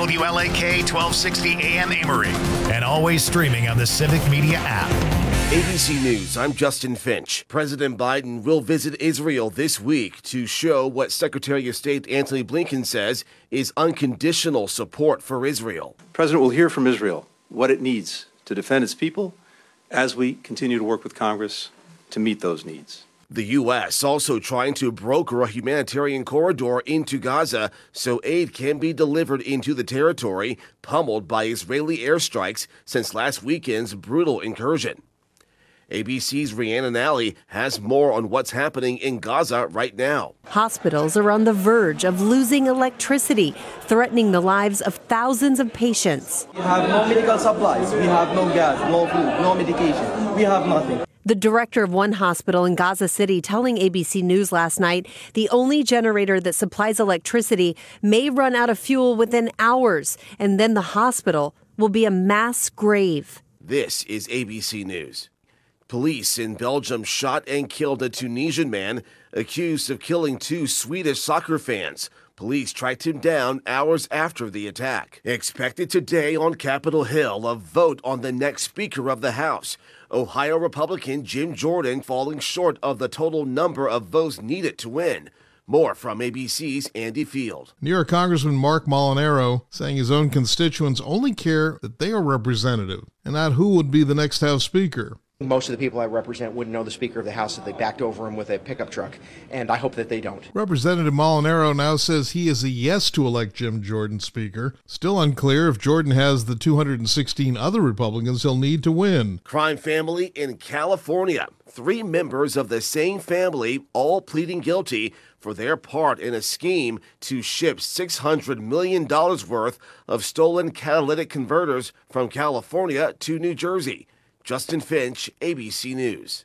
WLAK 1260 AM Amory, and always streaming on the Civic Media app. ABC News, I'm Justin Finch. President Biden will visit Israel this week to show what Secretary of State Antony Blinken says is unconditional support for Israel. The President will hear from Israel what it needs to defend its people as we continue to work with Congress to meet those needs. The U.S. also trying to broker a humanitarian corridor into Gaza so aid can be delivered into the territory pummeled by Israeli airstrikes since last weekend's brutal incursion. ABC's Rhiannon Alley has more on what's happening in Gaza right now. Hospitals are on the verge of losing electricity, threatening the lives of thousands of patients. We have no medical supplies. We have no gas, no food, no medication. We have nothing. The director of one hospital in Gaza City telling ABC News last night the only generator that supplies electricity may run out of fuel within hours, and then the hospital will be a mass grave. This is ABC News. Police in Belgium shot and killed a Tunisian man accused of killing two Swedish soccer fans. Police tracked him down hours after the attack. Expected today on Capitol Hill, a vote on the next Speaker of the House. Ohio Republican Jim Jordan falling short of the total number of votes needed to win. More from ABC's Andy Field. New York Congressman Mark Molinaro saying his own constituents only care that they are representative and not who would be the next House Speaker. Most of the people I represent wouldn't know the Speaker of the House if they backed over him with a pickup truck, and I hope that they don't. Representative Molinaro now says he is a yes to elect Jim Jordan Speaker. Still unclear if Jordan has the 216 other Republicans he'll need to win. Crime family in California. 3 members of the same family all pleading guilty for their part in a scheme to ship $600 million worth of stolen catalytic converters from California to New Jersey. Justin Finch, ABC News.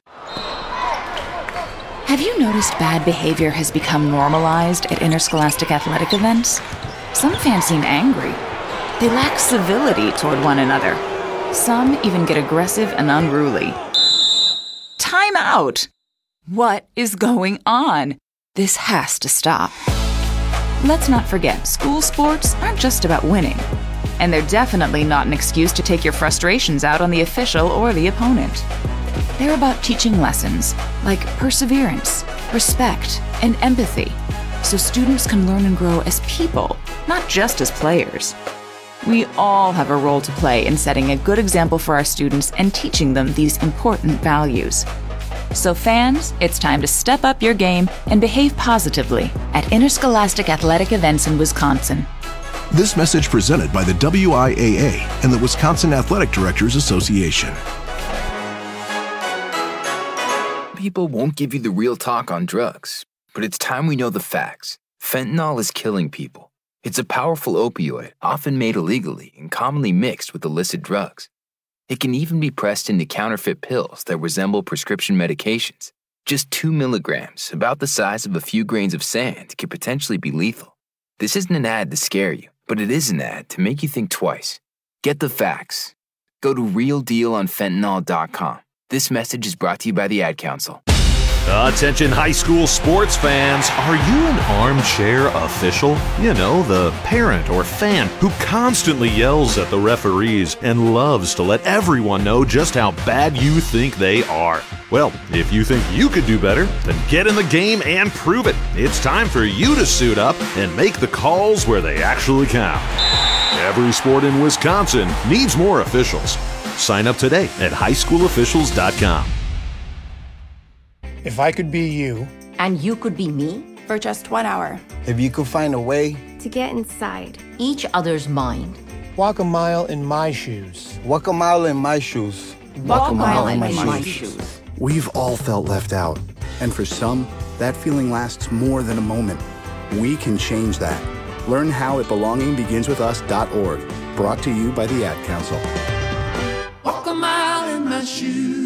Have you noticed bad behavior has become normalized at interscholastic athletic events? Some fans seem angry. They lack civility toward one another. Some even get aggressive and unruly. Time out! What is going on? This has to stop. Let's not forget, school sports aren't just about winning. And they're definitely not an excuse to take your frustrations out on the official or the opponent. They're about teaching lessons like perseverance, respect, and empathy, so students can learn and grow as people, not just as players. We all have a role to play in setting a good example for our students and teaching them these important values. So fans, it's time to step up your game and behave positively at interscholastic athletic events in Wisconsin. This message presented by the WIAA and the Wisconsin Athletic Directors Association. People won't give you the real talk on drugs, but it's time we know the facts. Fentanyl is killing people. It's a powerful opioid, often made illegally and commonly mixed with illicit drugs. It can even be pressed into counterfeit pills that resemble prescription medications. Just 2 milligrams, about the size of a few grains of sand, could potentially be lethal. This isn't an ad to scare you, but it is an ad to make you think twice. Get the facts. Go to realdealonfentanyl.com. This message is brought to you by the Ad Council. Attention high school sports fans, are you an armchair official? You know, the parent or fan who constantly yells at the referees and loves to let everyone know just how bad you think they are. Well, if you think you could do better, then get in the game and prove it. It's time for you to suit up and make the calls where they actually count. Every sport in Wisconsin needs more officials. Sign up today at highschoolofficials.com. If I could be you. And you could be me? For just 1 hour. If you could find a way. To get inside each other's mind. Walk a mile in my shoes. Walk a mile in my shoes. Walk a mile in my shoes. We've all felt left out. And for some, that feeling lasts more than a moment. We can change that. Learn how at belongingbeginswithus.org. Brought to you by the Ad Council. Walk a mile in my shoes.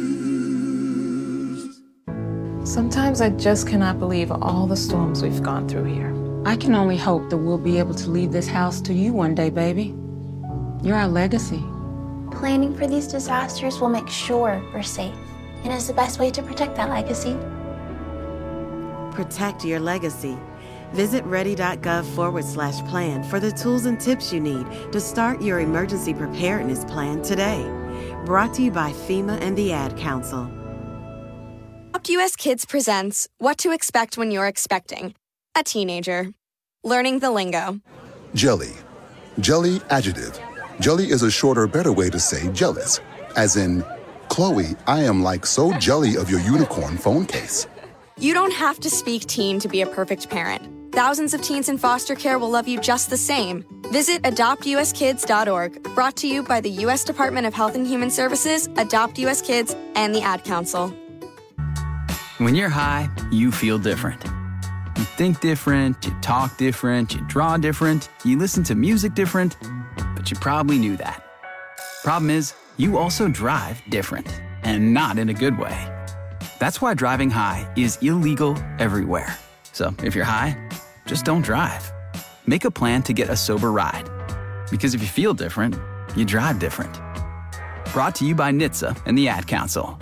Sometimes I just cannot believe all the storms we've gone through here. I can only hope that we'll be able to leave this house to you one day, baby. You're our legacy. Planning for these disasters will make sure we're safe, and is the best way to protect that legacy. Protect your legacy. Visit ready.gov/plan for the tools and tips you need to start your emergency preparedness plan today. Brought to you by FEMA and the Ad Council. Adopt US Kids presents What to Expect When You're Expecting a Teenager. Learning the lingo. Jelly. Jelly adjective. Jelly is a shorter, better way to say jealous. As in, Chloe, I am like so jelly of your unicorn phone case. You don't have to speak teen to be a perfect parent. Thousands of teens in foster care will love you just the same. Visit adoptuskids.org. Brought to you by the U.S. Department of Health and Human Services, Adopt US Kids, and the Ad Council. When you're high, you feel different. You think different, you talk different, you draw different, you listen to music different, but you probably knew that. Problem is, you also drive different, and not in a good way. That's why driving high is illegal everywhere. So if you're high, just don't drive. Make a plan to get a sober ride. Because if you feel different, you drive different. Brought to you by NHTSA and the Ad Council.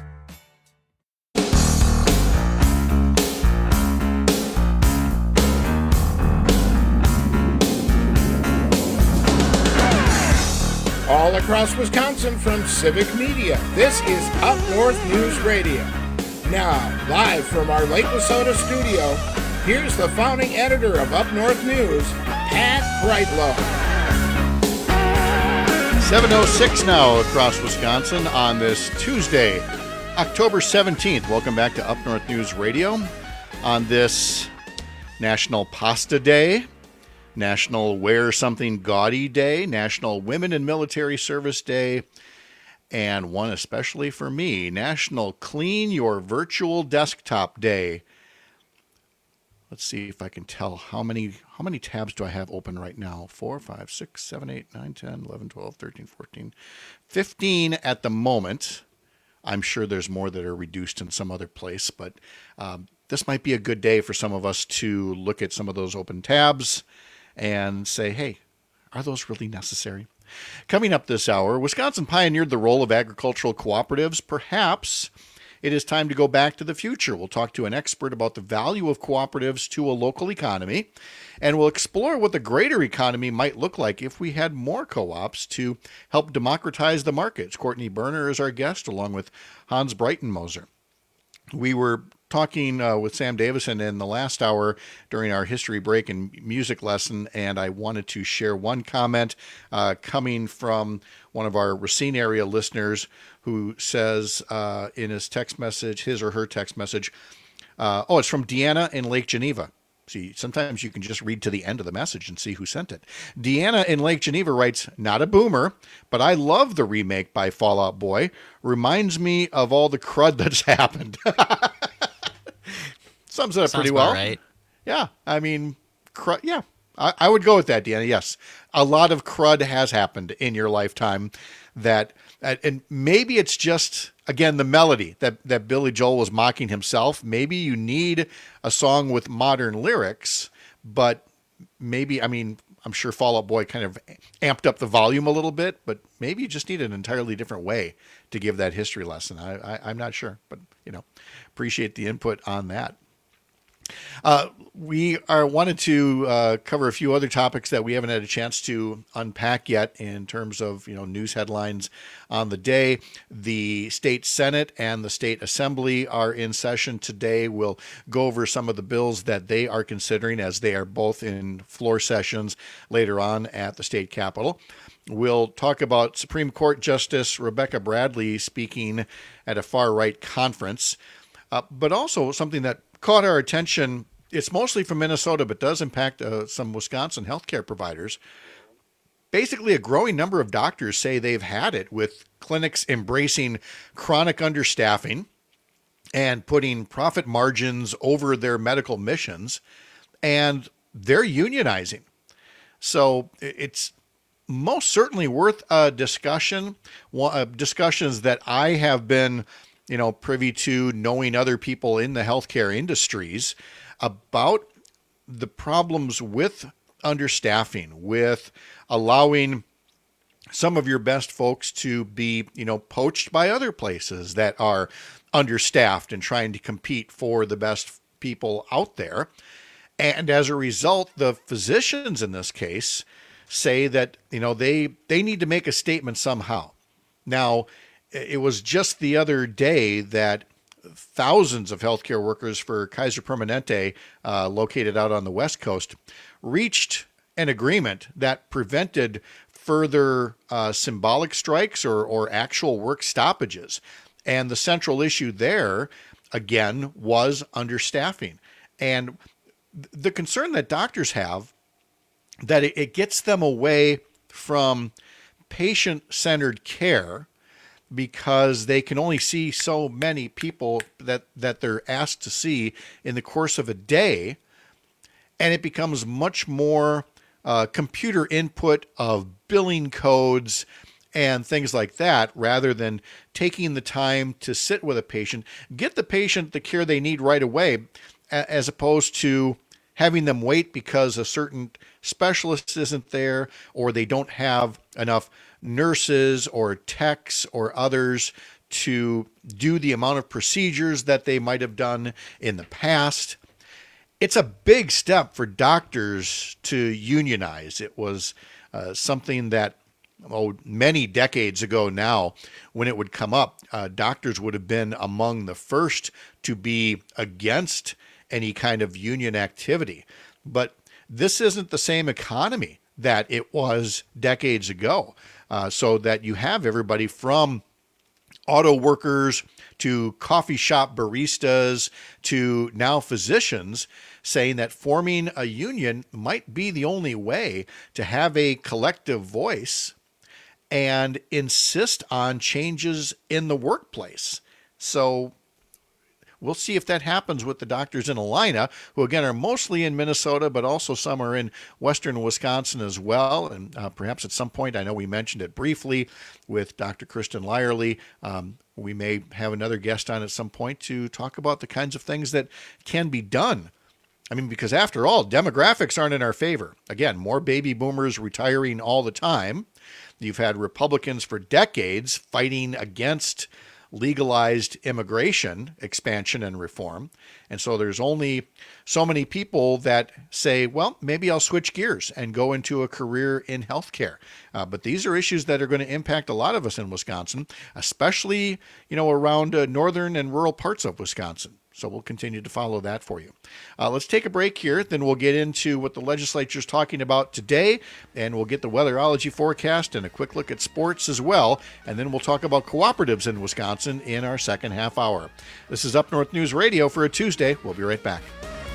All across Wisconsin from Civic Media, this is Up North News Radio. Now, live from our Lake Wissota studio, here's the founding editor of Up North News, Pat Brightlow. 7:06 now across Wisconsin on this Tuesday, October 17th. Welcome back to Up North News Radio on this National Pasta Day, National Wear Something Gaudy Day, National Women in Military Service Day, and one especially for me, National Clean Your Virtual Desktop Day. Let's see if I can tell how many tabs do I have open right now. 4, 5, 6, 7, 8, 9, 10, 11, 12, 13, 14, 15 at the moment. I'm sure there's more that are reduced in some other place, but this might be a good day for some of us to look at some of those open tabs and say, hey, are those really necessary? Coming up this hour, Wisconsin pioneered the role of agricultural cooperatives. Perhaps it is time to go back to the future. We'll talk to an expert about the value of cooperatives to a local economy, and we'll explore what the greater economy might look like if we had more co-ops to help democratize the markets. Courtney Berner is our guest, along with Hans Breitenmoser. We were talking with Sam Davison in the last hour during our history break and music lesson, and I wanted to share one comment coming from one of our Racine area listeners who says in his text message, his or her text message, it's from Deanna in Lake Geneva. See, sometimes you can just read to the end of the message and see who sent it. Deanna in Lake Geneva writes, not a boomer, but I love the remake by Fall Out Boy. Reminds me of all the crud that's happened. Sums it up pretty well. Right. Yeah. I mean, crud. Yeah. I would go with that, Deanna. Yes. A lot of crud has happened in your lifetime that, and maybe it's just, again, the melody that Billy Joel was mocking himself. Maybe you need a song with modern lyrics, but maybe, I mean, I'm sure Fall Out Boy kind of amped up the volume a little bit, but maybe you just need an entirely different way to give that history lesson. I'm not sure, but, appreciate the input on that. We wanted to cover a few other topics that we haven't had a chance to unpack yet in terms of news headlines on the day. The state Senate and the state Assembly are in session today. We'll go over some of the bills that they are considering as they are both in floor sessions later on at the state capitol. We'll talk about Supreme Court Justice Rebecca Bradley speaking at a far-right conference, but also something that caught our attention. It's mostly from Minnesota, but does impact some Wisconsin healthcare providers. Basically, a growing number of doctors say they've had it with clinics embracing chronic understaffing and putting profit margins over their medical missions, and they're unionizing. So it's most certainly worth a discussion, discussions that I have been privy to, knowing other people in the healthcare industries about the problems with understaffing, with allowing some of your best folks to be, poached by other places that are understaffed and trying to compete for the best people out there. And as a result, the physicians in this case say that, they need to make a statement somehow. Now, it was just the other day that thousands of healthcare workers for Kaiser Permanente, located out on the West Coast, reached an agreement that prevented further symbolic strikes or actual work stoppages. And the central issue there, again, was understaffing. And the concern that doctors have, that it gets them away from patient-centered care because they can only see so many people that they're asked to see in the course of a day. And it becomes much more computer input of billing codes and things like that, rather than taking the time to sit with a patient, get the patient the care they need right away, as opposed to having them wait because a certain specialist isn't there, or they don't have enough nurses or techs or others to do the amount of procedures that they might have done in the past. It's a big step for doctors to unionize. It was something that, many decades ago now, when it would come up, doctors would have been among the first to be against any kind of union activity. But this isn't the same economy that it was decades ago. So that you have everybody from auto workers to coffee shop baristas to now physicians saying that forming a union might be the only way to have a collective voice and insist on changes in the workplace. So we'll see if that happens with the doctors in Helena, who again are mostly in Minnesota, but also some are in western Wisconsin as well. And perhaps at some point, I know we mentioned it briefly with Dr. Kristen Lyerly. We may have another guest on at some point to talk about the kinds of things that can be done. I mean, because after all, demographics aren't in our favor. Again, more baby boomers retiring all the time. You've had Republicans for decades fighting against legalized immigration expansion and reform. And so there's only so many people that say, well, maybe I'll switch gears and go into a career in healthcare. But these are issues that are going to impact a lot of us in Wisconsin, especially, around northern and rural parts of Wisconsin. So we'll continue to follow that for you. Let's take a break here. Then we'll get into what the legislature is talking about today, and we'll get the weatherology forecast and a quick look at sports as well. And then we'll talk about cooperatives in Wisconsin in our second half hour. This is Up North News Radio for a Tuesday. We'll be right back.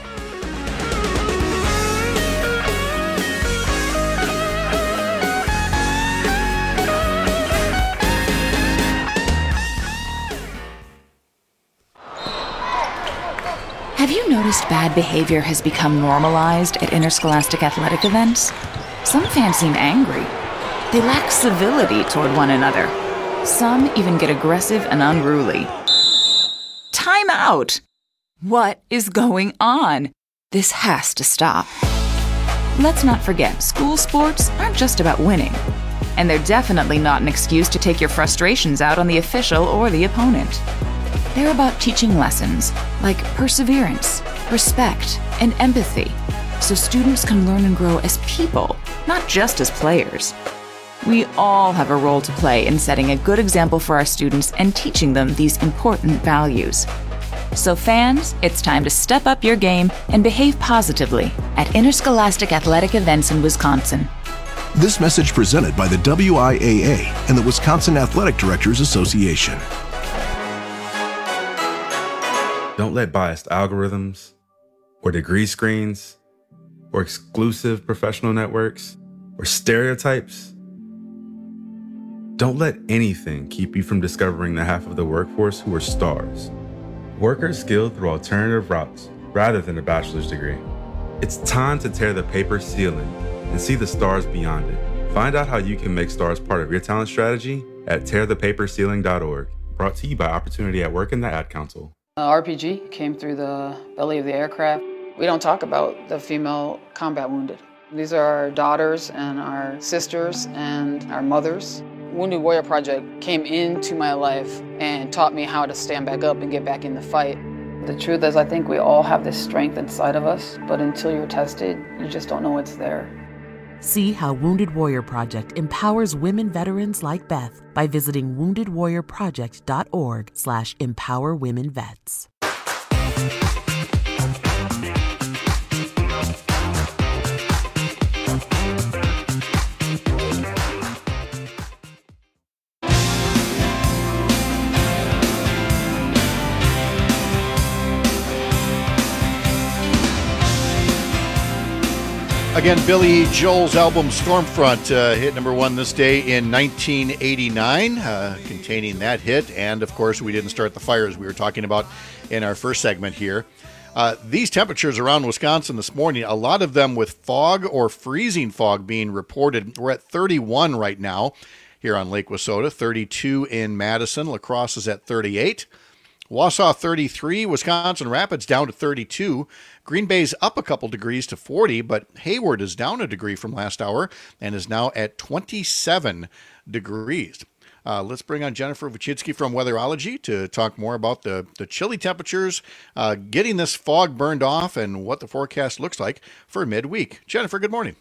Have you noticed bad behavior has become normalized at interscholastic athletic events? Some fans seem angry. They lack civility toward one another. Some even get aggressive and unruly. Time out! What is going on? This has to stop. Let's not forget, school sports aren't just about winning. And they're definitely not an excuse to take your frustrations out on the official or the opponent. They're about teaching lessons like perseverance, respect, and empathy, so students can learn and grow as people, not just as players. We all have a role to play in setting a good example for our students and teaching them these important values. So fans, it's time to step up your game and behave positively at interscholastic athletic events in Wisconsin. This message presented by the WIAA and the Wisconsin Athletic Directors Association. Don't let biased algorithms or degree screens or exclusive professional networks or stereotypes, don't let anything keep you from discovering the half of the workforce who are stars. Workers skilled through alternative routes rather than a bachelor's degree. It's time to tear the paper ceiling and see the stars beyond it. Find out how you can make stars part of your talent strategy at tearthepaperceiling.org. Brought to you by Opportunity at Work and the Ad Council. RPG came through the belly of the aircraft. We don't talk about the female combat wounded. These are our daughters and our sisters and our mothers. Wounded Warrior Project came into my life and taught me how to stand back up and get back in the fight. The truth is, I think we all have this strength inside of us, but until you're tested, you just don't know it's there. See how Wounded Warrior Project empowers women veterans like Beth by visiting woundedwarriorproject.org/empowerwomenvets. Again, Billy Joel's album Stormfront hit number 1 this day in 1989, containing that hit. And, of course, we didn't start the fires we were talking about in our first segment here. These temperatures around Wisconsin this morning, a lot of them with fog or freezing fog being reported. We're at 31 right now here on Lake Wissota, 32 in Madison. La Crosse is at 38. Wausau 33, Wisconsin Rapids down to 32. Green Bay's up a couple degrees to 40, but Hayward is down a degree from last hour and is now at 27 degrees. Let's bring on Jennifer Wachitsky from Weatherology to talk more about the chilly temperatures, getting this fog burned off, and what the forecast looks like for midweek. Jennifer, good morning.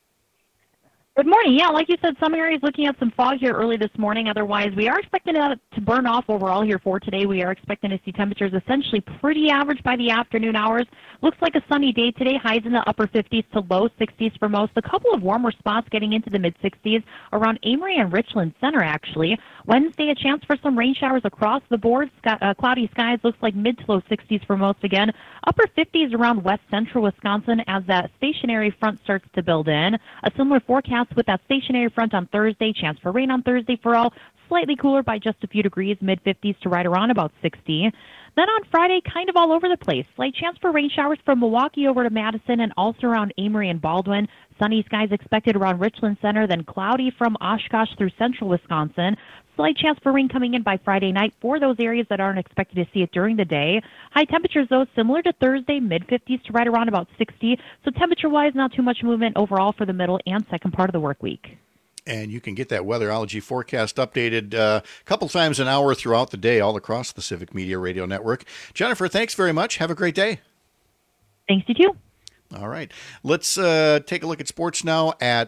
Good morning. Yeah, like you said, some areas looking at some fog here early this morning. Otherwise, we are expecting it to burn off overall here for today. We are expecting to see temperatures essentially pretty average by the afternoon hours. Looks like a sunny day today. Highs in the upper 50s to low 60s for most. A couple of warmer spots getting into the mid-60s around Amory and Richland Center, actually. Wednesday, a chance for some rain showers across the board. Cloudy skies, looks like mid to low 60s for most again. Upper 50s around west central Wisconsin as that stationary front starts to build in. A similar forecast with that stationary front on Thursday. Chance for rain on Thursday for all. Slightly cooler by just a few degrees, mid-50s to right around about 60. Then on Friday, kind of all over the place. Slight chance for rain showers from Milwaukee over to Madison and also around Amory and Baldwin. Sunny skies expected around Richland Center, then cloudy from Oshkosh through central Wisconsin. Slight chance for rain coming in by Friday night for those areas that aren't expected to see it during the day. High temperatures, though, similar to Thursday, mid-50s to right around about 60. So temperature-wise, not too much movement overall for the middle and second part of the work week. And you can get that Weatherology forecast updated a couple times an hour throughout the day all across the Civic Media Radio Network. Jennifer, thanks very much. Have a great day. Thanks, you too. All right. Let's take a look at sports now at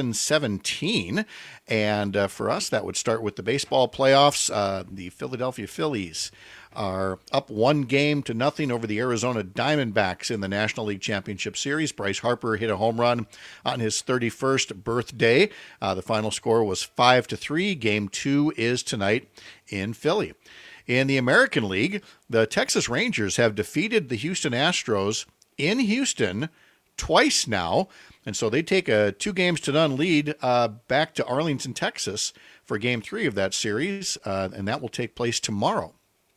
7:17. And for us, that would start with the baseball playoffs. The Philadelphia Phillies are up 1-0 over the Arizona Diamondbacks in the National League Championship Series. Bryce Harper hit a home run on his 31st birthday. The final score was 5-3. Game 2 is tonight in Philly. In the American League, the Texas Rangers have defeated the Houston Astros in Houston twice now, and so they take a 2-0 lead back to Arlington, Texas for Game 3 of that series, and that will take place tomorrow.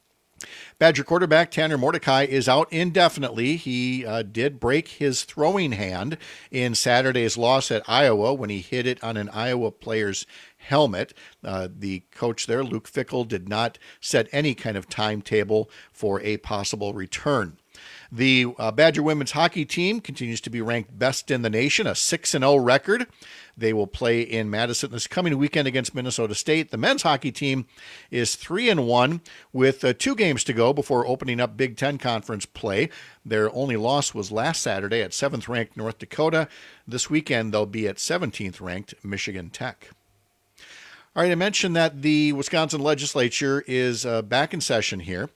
Badger quarterback Tanner Mordecai is out indefinitely. He did break his throwing hand in Saturday's loss at Iowa when he hit it on an Iowa player's helmet. The coach there, Luke Fickell, did not set any kind of timetable for a possible return. The Badger women's hockey team continues to be ranked best in the nation, a 6-0 record. They will play in Madison this coming weekend against Minnesota State. The men's hockey team is 3-1 with 2 games to go before opening up Big Ten Conference play. Their only loss was last Saturday at 7th-ranked North Dakota. This weekend they'll be at 17th-ranked Michigan Tech. All right, I mentioned that the Wisconsin legislature is back in session here,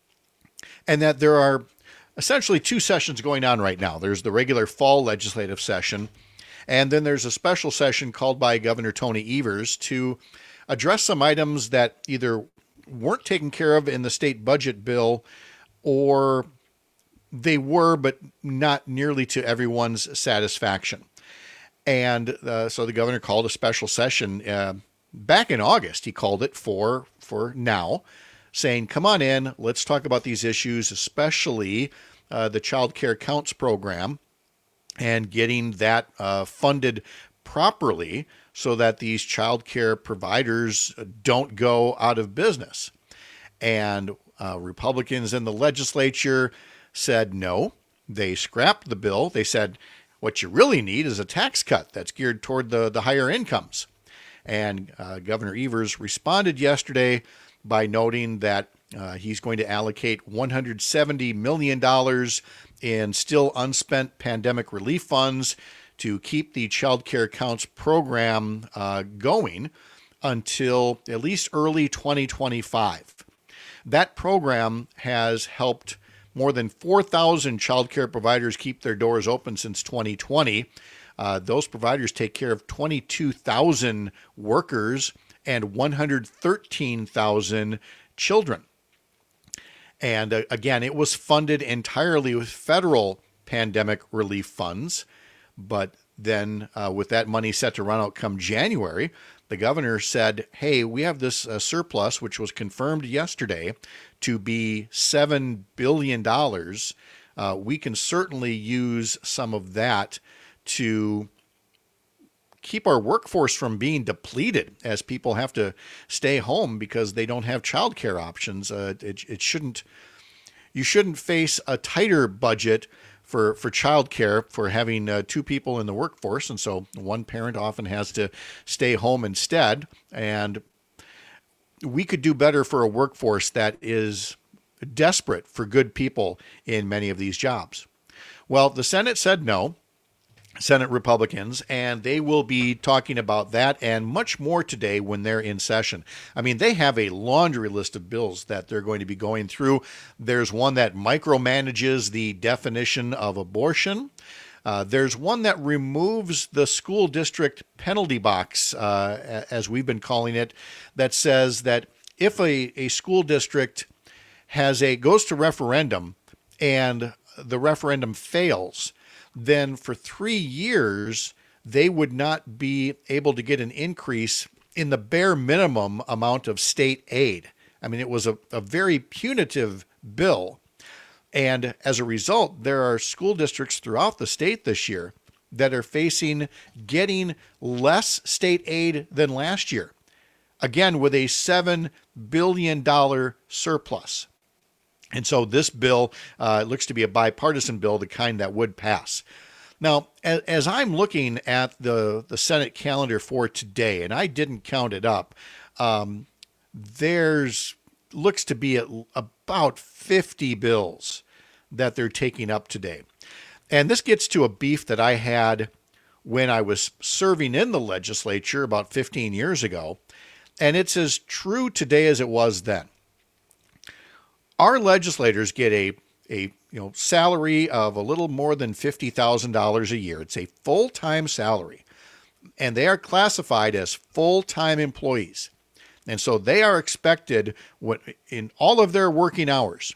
and that there are essentially 2 sessions going on right now. There's the regular fall legislative session, and then there's a special session called by Governor Tony Evers to address some items that either weren't taken care of in the state budget bill, or they were, but not nearly to everyone's satisfaction. And so the governor called a special session back in August. He called it for now, saying, come on in, let's talk about these issues, especially the Child Care Counts program, and getting that funded properly so that these child care providers don't go out of business. And Republicans in the legislature said no. They scrapped the bill. They said, what you really need is a tax cut that's geared toward the higher incomes. And Governor Evers responded yesterday by noting that He's going to allocate $170 million in still unspent pandemic relief funds to keep the Child Care Counts program going until at least early 2025. That program has helped more than 4,000 child care providers keep their doors open since 2020. Those providers take care of 22,000 workers and 113,000 children. And again, it was funded entirely with federal pandemic relief funds. But then with that money set to run out come January, the governor said, hey, we have this surplus, which was confirmed yesterday to be $7 billion. We can certainly use some of that to keep our workforce from being depleted as people have to stay home because they don't have childcare options. You shouldn't face a tighter budget for childcare for having two people in the workforce, and so one parent often has to stay home instead. And we could do better for a workforce that is desperate for good people in many of these jobs. Well, the Senate said no. Senate Republicans, and they will be talking about that and much more today when they're in session. I mean, they have a laundry list of bills that they're going to be going through. There's one that micromanages the definition of abortion. There's one that removes the school district penalty box, as we've been calling it, that says that if a school district goes to referendum and the referendum fails, then for 3 years, they would not be able to get an increase in the bare minimum amount of state aid. I mean, it was a very punitive bill. And as a result, there are school districts throughout the state this year that are facing getting less state aid than last year. Again, with a $7 billion surplus. And so this bill looks to be a bipartisan bill, the kind that would pass. Now, as I'm looking at the Senate calendar for today, and I didn't count it up, there's looks to be about 50 bills that they're taking up today. And this gets to a beef that I had when I was serving in the legislature about 15 years ago, and it's as true today as it was then. Our legislators get a salary of a little more than $50,000 a year. It's a full-time salary, and they are classified as full-time employees. And so they are expected in all of their working hours,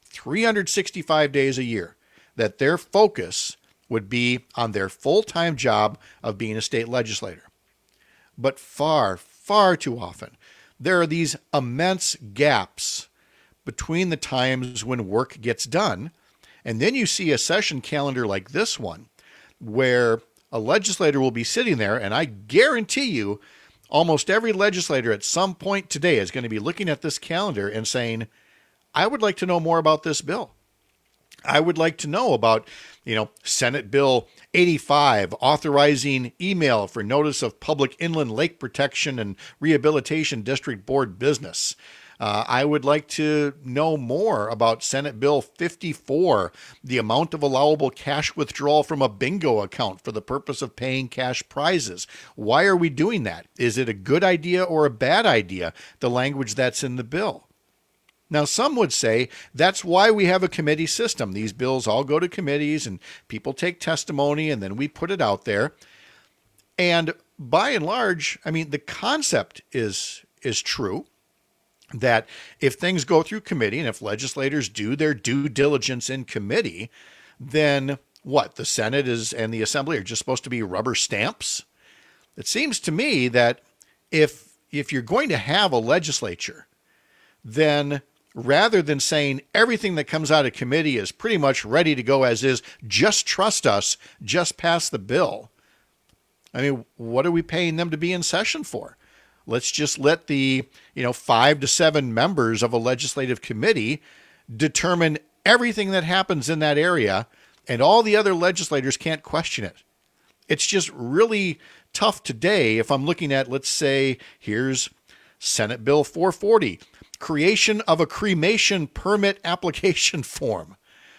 365 days a year, that their focus would be on their full-time job of being a state legislator. But far, far too often, there are these immense gaps between the times when work gets done. And then you see a session calendar like this one, where a legislator will be sitting there, and I guarantee you almost every legislator at some point today is going to be looking at this calendar and saying, I would like to know more about this bill. I would like to know about, Senate Bill 85, authorizing email for notice of public inland lake protection and rehabilitation district board business. I would like to know more about Senate Bill 54, the amount of allowable cash withdrawal from a bingo account for the purpose of paying cash prizes. Why are we doing that? Is it a good idea or a bad idea, the language that's in the bill? Now, some would say that's why we have a committee system. These bills all go to committees and people take testimony and then we put it out there. And by and large, I mean, the concept is true. That if things go through committee and if legislators do their due diligence in committee, then what? The Senate and the Assembly are just supposed to be rubber stamps? It seems to me that if you're going to have a legislature, then rather than saying everything that comes out of committee is pretty much ready to go as is, just trust us, just pass the bill. I mean, what are we paying them to be in session for? Let's just let the 5 to 7 members of a legislative committee determine everything that happens in that area, and all the other legislators can't question it. It's just really tough today if I'm looking at, let's say, here's Senate Bill 440, creation of a cremation permit application form.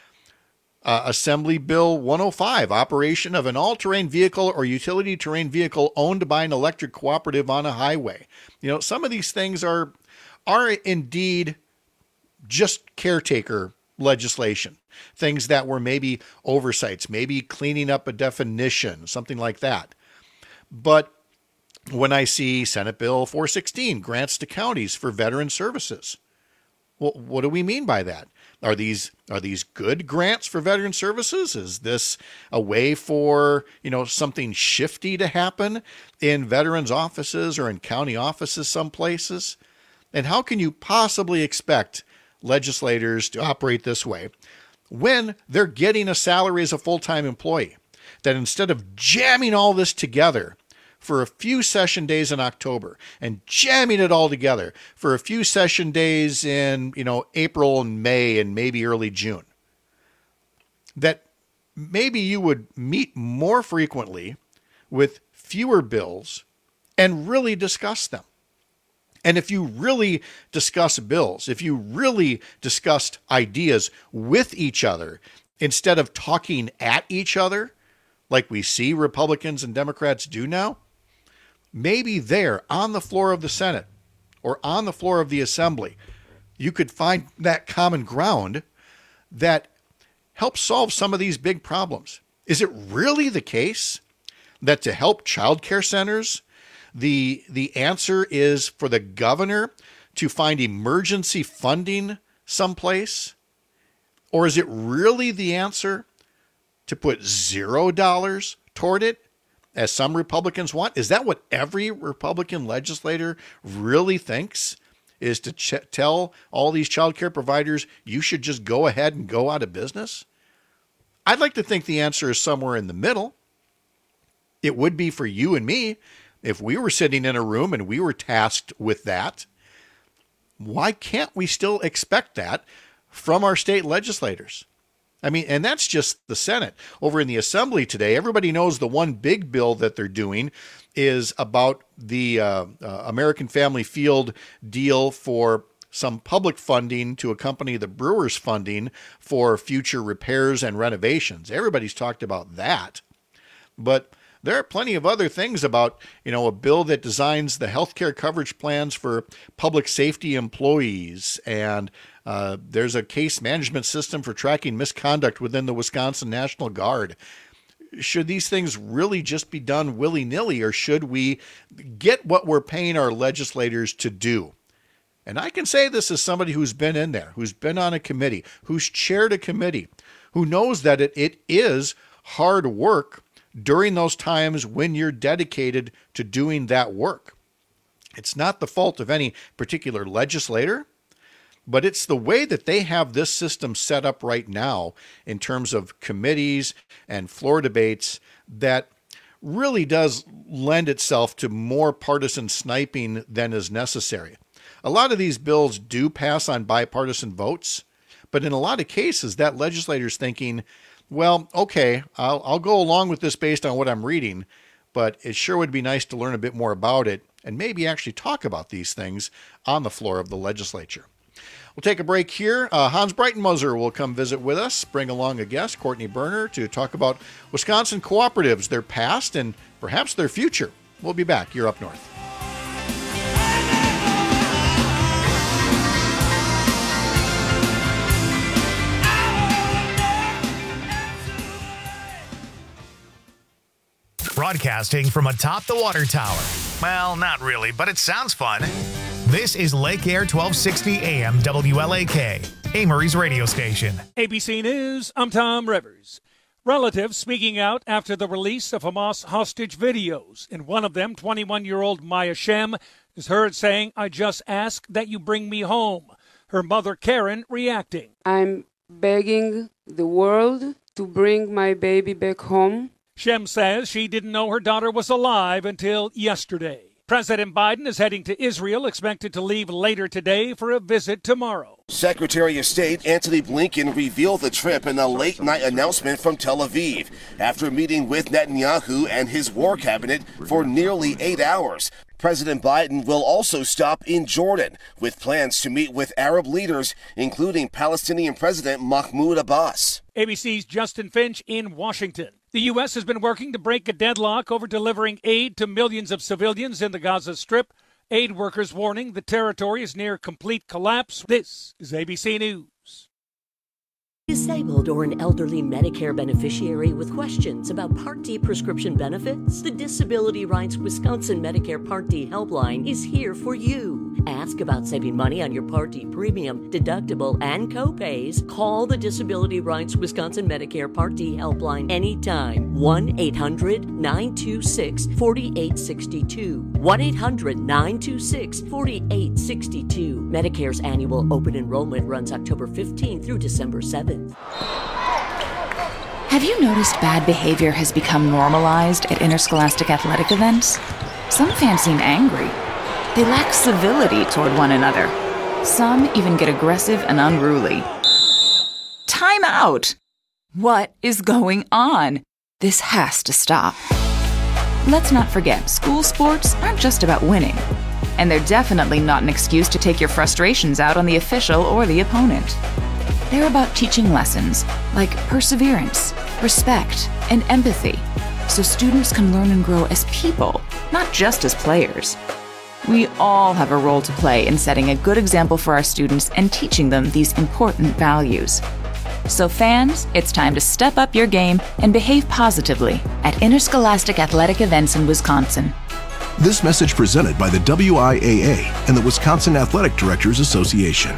Assembly Bill 105, operation of an all-terrain vehicle or utility terrain vehicle owned by an electric cooperative on a highway. You know, some of these things are indeed just caretaker legislation, things that were maybe oversights, maybe cleaning up a definition, something like that. But when I see Senate Bill 416, grants to counties for veteran services, well, what do we mean by that? Are these good grants for veteran services? Is this a way for, something shifty to happen in veterans offices or in county offices some places? And how can you possibly expect legislators to operate this way when they're getting a salary as a full-time employee? That instead of jamming all this together for a few session days in October and jamming it all together for a few session days in, April and May and maybe early June, that maybe you would meet more frequently with fewer bills and really discuss them. And if you really discuss bills, if you really discussed ideas with each other instead of talking at each other like we see Republicans and Democrats do now, maybe there on the floor of the Senate or on the floor of the Assembly, you could find that common ground that helps solve some of these big problems. Is it really the case that to help child care centers, the answer is for the governor to find emergency funding someplace? Or is it really the answer to put $0 toward it, as some Republicans want? Is that what every Republican legislator really thinks, is to tell all these child care providers, you should just go ahead and go out of business? I'd like to think the answer is somewhere in the middle. It would be for you and me if we were sitting in a room and we were tasked with that. Why can't we still expect that from our state legislators? I mean, and that's just the Senate. Over in the Assembly today, everybody knows the one big bill that they're doing is about the American Family Field deal for some public funding to accompany the Brewers funding for future repairs and renovations. Everybody's talked about that. But there are plenty of other things about, a bill that designs the healthcare coverage plans for public safety employees, and there's a case management system for tracking misconduct within the Wisconsin National Guard. Should these things really just be done willy-nilly, or should we get what we're paying our legislators to do? And I can say this as somebody who's been in there, who's been on a committee, who's chaired a committee, who knows that it is hard work during those times when you're dedicated to doing that work. It's not the fault of any particular legislator, but it's the way that they have this system set up right now in terms of committees and floor debates that really does lend itself to more partisan sniping than is necessary. A lot of these bills do pass on bipartisan votes, but in a lot of cases, that legislator's thinking, well, okay, I'll go along with this based on what I'm reading, but it sure would be nice to learn a bit more about it and maybe actually talk about these things on the floor of the legislature. We'll take a break here. Hans Breitenmoser will come visit with us, bring along a guest, Courtney Berner, to talk about Wisconsin cooperatives, their past and perhaps their future. We'll be back. You're Up North. Broadcasting from atop the water tower. Well, not really, but it sounds fun. This is Lake Air 1260 AM WLAK, Amory's radio station. ABC News, I'm Tom Rivers. Relatives speaking out after the release of Hamas hostage videos. In one of them, 21-year-old Maya Shem is heard saying, "I just ask that you bring me home." Her mother, Karen, reacting. "I'm begging the world to bring my baby back home." Shem says she didn't know her daughter was alive until yesterday. President Biden is heading to Israel, expected to leave later today for a visit tomorrow. Secretary of State Antony Blinken revealed the trip in a late-night announcement from Tel Aviv after meeting with Netanyahu and his war cabinet for nearly 8 hours. President Biden will also stop in Jordan, with plans to meet with Arab leaders, including Palestinian President Mahmoud Abbas. ABC's Justin Finch in Washington. The U.S. has been working to break a deadlock over delivering aid to millions of civilians in the Gaza Strip. Aid workers warning the territory is near complete collapse. This is ABC News. Disabled or an elderly Medicare beneficiary with questions about Part D prescription benefits? The Disability Rights Wisconsin Medicare Part D helpline is here for you. Ask about saving money on your Part D premium, deductible, and copays. Call the Disability Rights Wisconsin Medicare Part D helpline anytime. 1-800-926-4862. 1-800-926-4862. Medicare's annual open enrollment runs October 15th through December 7th. Have you noticed bad behavior has become normalized at interscholastic athletic events? Some fans seem angry. They lack civility toward one another. Some even get aggressive and unruly. Time out! What is going on? This has to stop. Let's not forget, school sports aren't just about winning. And they're definitely not an excuse to take your frustrations out on the official or the opponent. They're about teaching lessons like perseverance, respect, and empathy, so students can learn and grow as people, not just as players. We all have a role to play in setting a good example for our students and teaching them these important values. So fans, it's time to step up your game and behave positively at interscholastic athletic events in Wisconsin. This message presented by the WIAA and the Wisconsin Athletic Directors Association.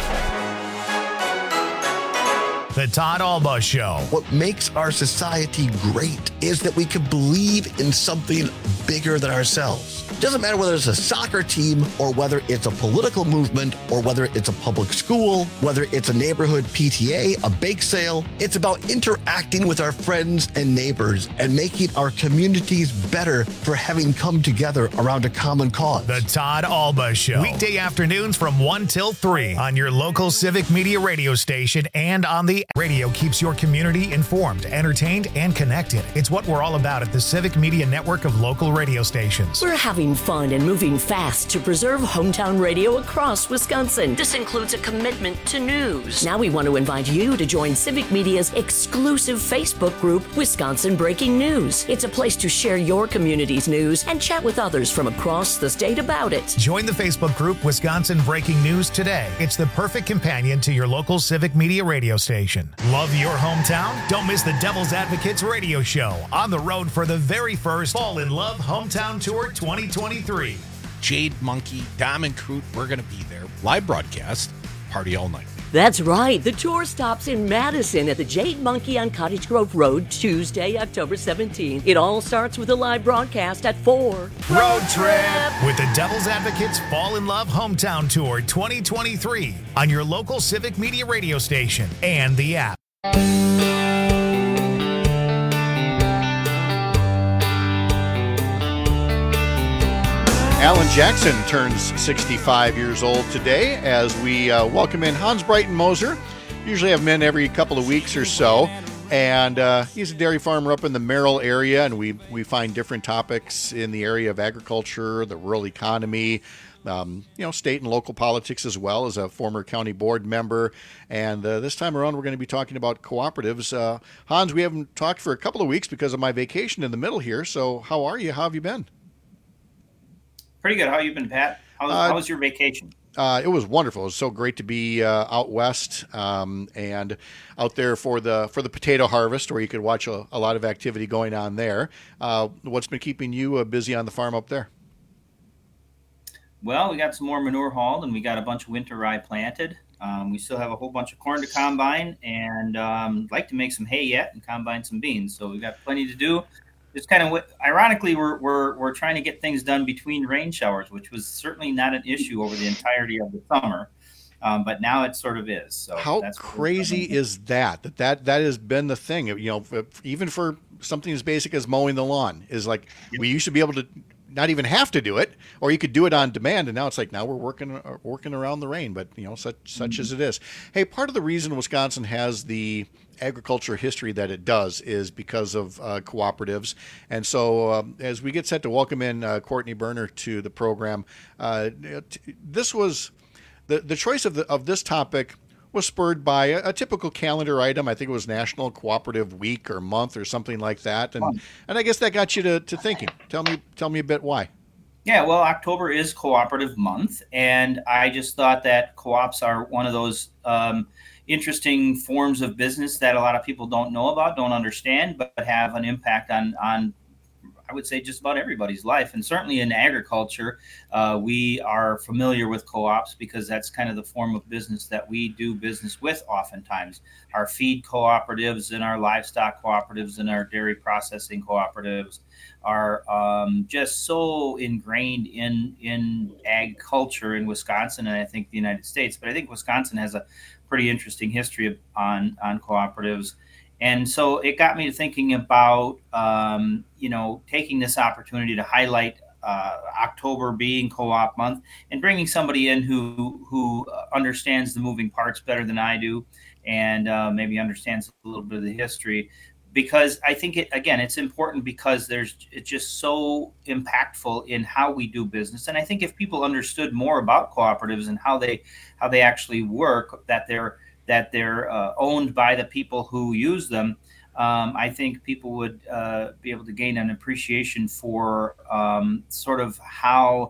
The Todd Alba Show. What makes our society great is that we can believe in something bigger than ourselves. It doesn't matter whether it's a soccer team or whether it's a political movement or whether it's a public school, whether it's a neighborhood PTA, a bake sale. It's about interacting with our friends and neighbors and making our communities better for having come together around a common cause. The Todd Alba Show. Weekday afternoons from 1 till 3 on your local Civic Media radio station and on the radio. Keeps your community informed, entertained, and connected. It's what we're all about at the Civic Media network of local radio stations. We're having fun and moving fast to preserve hometown radio across Wisconsin. This includes a commitment to news. Now we want to invite you to join Civic Media's exclusive Facebook group, Wisconsin Breaking News. It's a place to share your community's news and chat with others from across the state about it. Join the Facebook group Wisconsin Breaking News today. It's the perfect companion to your local Civic Media radio station. Love your hometown? Don't miss the Devil's Advocates radio show on the road for the very first Fall in Love Hometown Tour 2023. Jade Monkey, Diamond Crute, we're going to be there. Live broadcast, party all night. That's right. The tour stops in Madison at the Jade Monkey on Cottage Grove Road, Tuesday, October 17th. It all starts with a live broadcast at 4. Road trip with the Devil's Advocates Fall in Love Hometown Tour 2023 on your local Civic Media radio station and the app. Alan Jackson turns 65 years old today as we welcome in Hans Brighton Moser. Usually have him in every couple of weeks or so. And he's a dairy farmer up in the Merrill area, and we find different topics in the area of agriculture, the rural economy, state and local politics as well, as a former county board member. And this time around, we're going to be talking about cooperatives. Hans, we haven't talked for a couple of weeks because of my vacation in the middle here. So how are you? How have you been? Pretty good. How you been, Pat? How was your vacation? It was wonderful. It was so great to be out west and out there for the potato harvest, where you could watch a lot of activity going on there. What's been keeping you busy on the farm up there? Well, we got some more manure hauled, and we got a bunch of winter rye planted. We still have a whole bunch of corn to combine, and like to make some hay yet and combine some beans. So we've got plenty to do. Just kind of ironically, we're trying to get things done between rain showers, which was certainly not an issue over the entirety of the summer, but now it sort of is. So how crazy is that has been the thing? Even for something as basic as mowing the lawn, is like we used to be able to not even have to do it, or you could do it on demand. And now it's like, now we're working around the rain, but such as it is. Hey, part of the reason Wisconsin has the agriculture history that it does is because of cooperatives. And so as we get set to welcome in Courtney Berner to the program, this was the choice of this topic was spurred by a typical calendar item. I think it was National Cooperative Week or Month or something like that. And I guess that got you to thinking. Tell me a bit why. Yeah, well, October is Cooperative Month, and I just thought that co-ops are one of those interesting forms of business that a lot of people don't know about, don't understand, but have an impact on I would say just about everybody's life. And certainly in agriculture, we are familiar with co-ops because that's kind of the form of business that we do business with oftentimes. Our feed cooperatives and our livestock cooperatives and our dairy processing cooperatives are just so ingrained in ag culture in Wisconsin and I think the United States. But I think Wisconsin has a pretty interesting history on cooperatives. And so it got me to thinking about, taking this opportunity to highlight October being Co-op Month and bringing somebody in who understands the moving parts better than I do and maybe understands a little bit of the history. Because I think it's important because it's just so impactful in how we do business. And I think if people understood more about cooperatives and how they actually work, that they're owned by the people who use them, I think people would be able to gain an appreciation for sort of how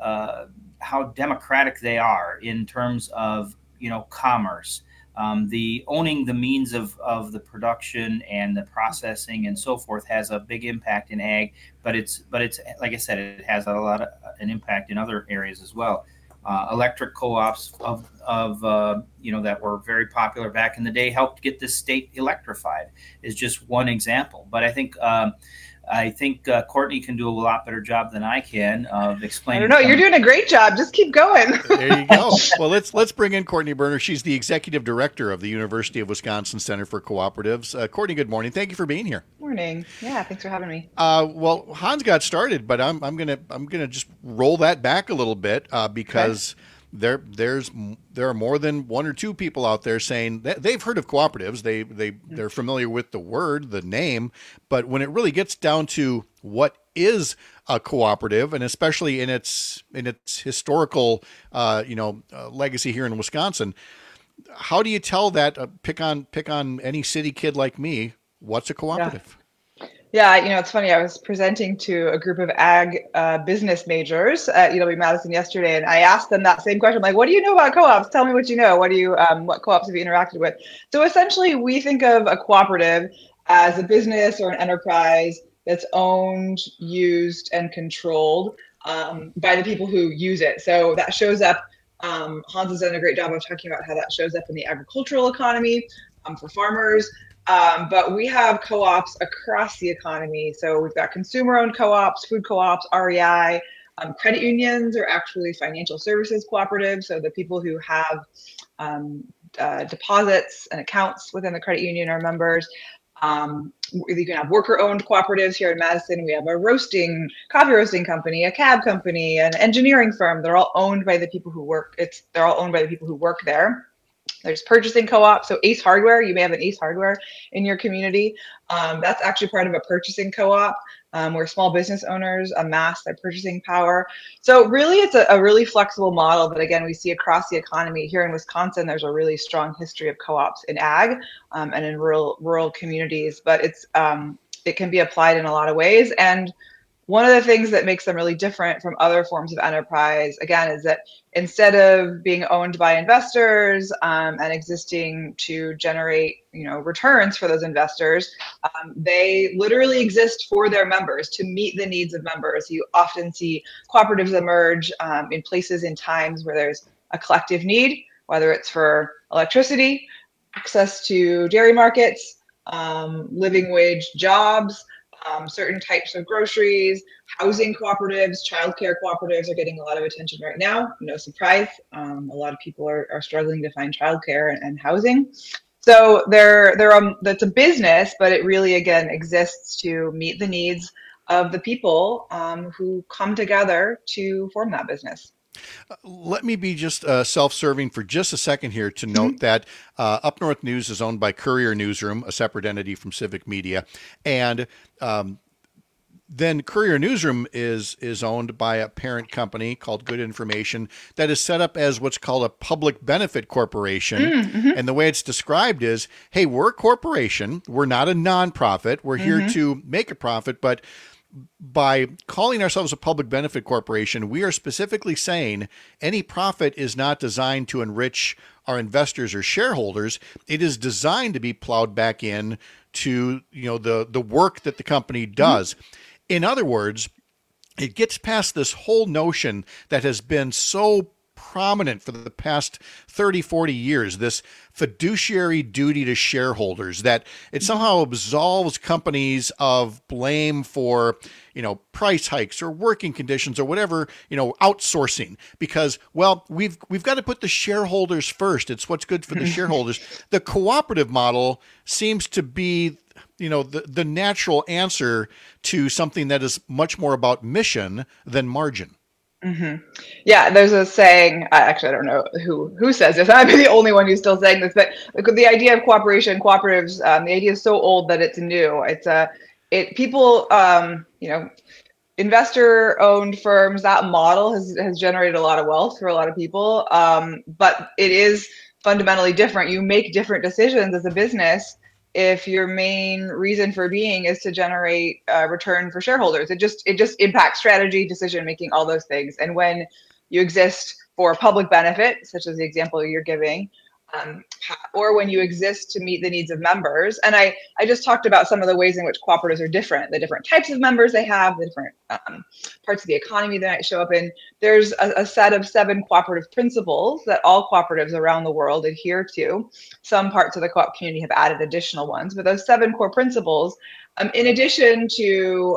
democratic they are in terms of commerce. The owning the means of the production and the processing and so forth has a big impact in ag, but it's like I said, it has an impact in other areas as well. Electric co-ops that were very popular back in the day helped get this state electrified is just one example. But I think Courtney can do a lot better job than I can of explaining. I don't know. You're doing a great job. Just keep going. There you go. Well, let's bring in Courtney Berner. She's the executive director of the University of Wisconsin Center for Cooperatives. Courtney, good morning. Thank you for being here. Morning. Yeah, thanks for having me. Well, Hans got started, but I'm gonna just roll that back a little bit because. Okay. There are more than one or two people out there saying that they've heard of cooperatives. They're familiar with the word, the name, but when it really gets down to what is a cooperative, and especially in its historical legacy here in Wisconsin, how do you tell that? Pick on any city kid like me. What's a cooperative? Yeah, it's funny. I was presenting to a group of ag business majors at UW-Madison yesterday, and I asked them that same question. I'm like, what do you know about co-ops? Tell me what you know. What co-ops have you interacted with? So essentially, we think of a cooperative as a business or an enterprise that's owned, used, and controlled by the people who use it. So that shows up. Hans has done a great job of talking about how that shows up in the agricultural economy for farmers. But we have co-ops across the economy. So we've got consumer-owned co-ops, food co-ops, REI. Credit unions are actually financial services cooperatives. So the people who have deposits and accounts within the credit union are members. You can have worker-owned cooperatives here in Madison. We have a coffee roasting company, a cab company, an engineering firm. They're all owned by the people who work. They're all owned by the people who work there. There's purchasing co-op. So Ace Hardware, you may have an Ace Hardware in your community. That's actually part of a purchasing co-op where small business owners amass their purchasing power. So really, it's a really flexible model that, again, we see across the economy. Here in Wisconsin, there's a really strong history of co-ops in ag and in rural communities, but it can be applied in a lot of ways. And one of the things that makes them really different from other forms of enterprise, again, is that instead of being owned by investors and existing to generate, returns for those investors, they literally exist for their members to meet the needs of members. You often see cooperatives emerge in places in times where there's a collective need, whether it's for electricity, access to dairy markets, living wage jobs, certain types of groceries, housing cooperatives, childcare cooperatives are getting a lot of attention right now. No surprise. A lot of people are struggling to find childcare and housing. So that's a business, but it really, again, exists to meet the needs of the people who come together to form that business. Let me be just self-serving for just a second here to note that Up North News is owned by Courier Newsroom, a separate entity from Civic Media, and then Courier Newsroom is owned by a parent company called Good Information that is set up as what's called a public benefit corporation. And the way it's described is, hey, we're a corporation. We're not a nonprofit. We're here to make a profit, but by calling ourselves a public benefit corporation, we are specifically saying any profit is not designed to enrich our investors or shareholders. It is designed to be plowed back in to, the work that the company does. In other words, it gets past this whole notion that has been so prominent for the past 30, 40 years, this fiduciary duty to shareholders, that it somehow absolves companies of blame for, price hikes or working conditions or whatever, outsourcing, because, well, we've got to put the shareholders first. It's what's good for the shareholders. The cooperative model seems to be the natural answer to something that is much more about mission than margin. Yeah, there's a saying, actually, I don't know who says this. I'm the only one who's still saying this, but the idea of cooperatives, the idea is so old that it's new. People, investor-owned firms, that model has generated a lot of wealth for a lot of people, but it is fundamentally different. You make different decisions as a business if your main reason for being is to generate return for shareholders. It just impacts strategy, decision making, all those things. And when you exist for public benefit, such as the example you're giving, or when you exist to meet the needs of members, and I just talked about some of the ways in which cooperatives are different, the different types of members they have, the different parts of the economy that might show up in. There's a set of 7 cooperative principles that all cooperatives around the world adhere to. Some parts of the co-op community have added additional ones, but those 7 core principles, in addition to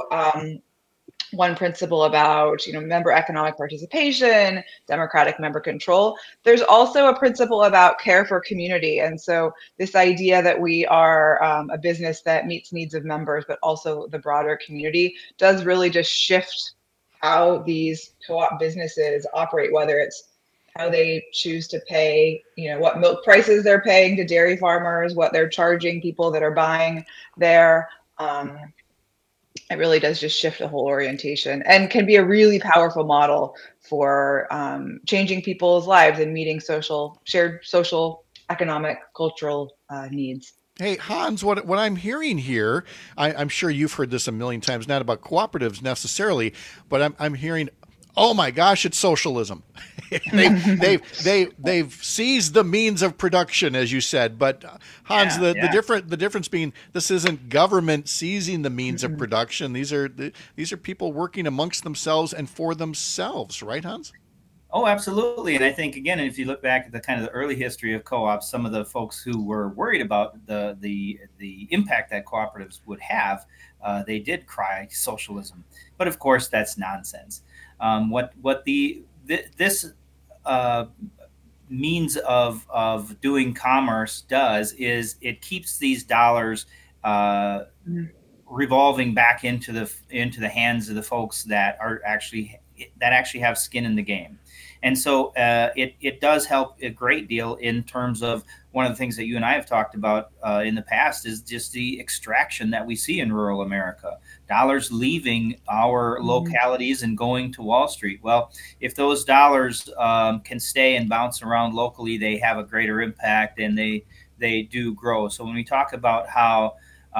one principle about member economic participation, democratic member control, there's also a principle about care for community. And so this idea that we are a business that meets needs of members, but also the broader community, does really just shift how these co-op businesses operate, whether it's how they choose to pay, what milk prices they're paying to dairy farmers, what they're charging people that are buying there. It really does just shift the whole orientation and can be a really powerful model for changing people's lives and meeting shared social, economic, cultural needs. Hey, Hans, what I'm hearing here, I'm sure you've heard this a million times, not about cooperatives necessarily, but I'm hearing, oh my gosh, it's socialism. They've seized the means of production, as you said. But Hans, the difference being this isn't government seizing the means of production. These are people working amongst themselves and for themselves, right, Hans? Oh, absolutely. And I think, again, if you look back at the kind of the early history of co-ops, some of the folks who were worried about the impact that cooperatives would have, they did cry socialism. But of course, that's nonsense. This means of doing commerce does is it keeps these dollars revolving back into the hands of the folks that actually have skin in the game. And so it does help a great deal in terms of one of the things that you and I have talked about in the past is just the extraction that we see in rural America. Dollars leaving our localities and going to Wall Street. Well, if those dollars can stay and bounce around locally, they have a greater impact and they do grow. So when we talk about how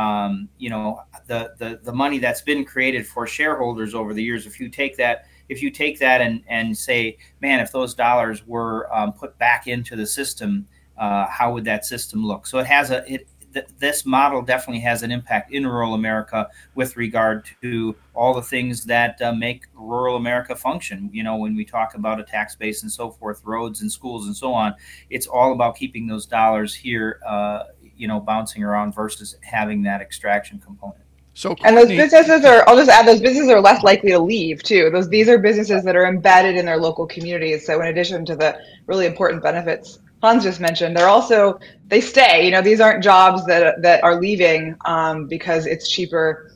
the money that's been created for shareholders over the years, if you take that and say, man, if those dollars were put back into the system, how would that system look? So this model definitely has an impact in rural America with regard to all the things that make rural America function. When we talk about a tax base and so forth, roads and schools and so on, it's all about keeping those dollars here, bouncing around versus having that extraction component. And those businesses I'll just add, those businesses are less likely to leave too. These are businesses that are embedded in their local communities. So in addition to the really important benefits Hans just mentioned, they stay. These aren't jobs that are leaving because it's cheaper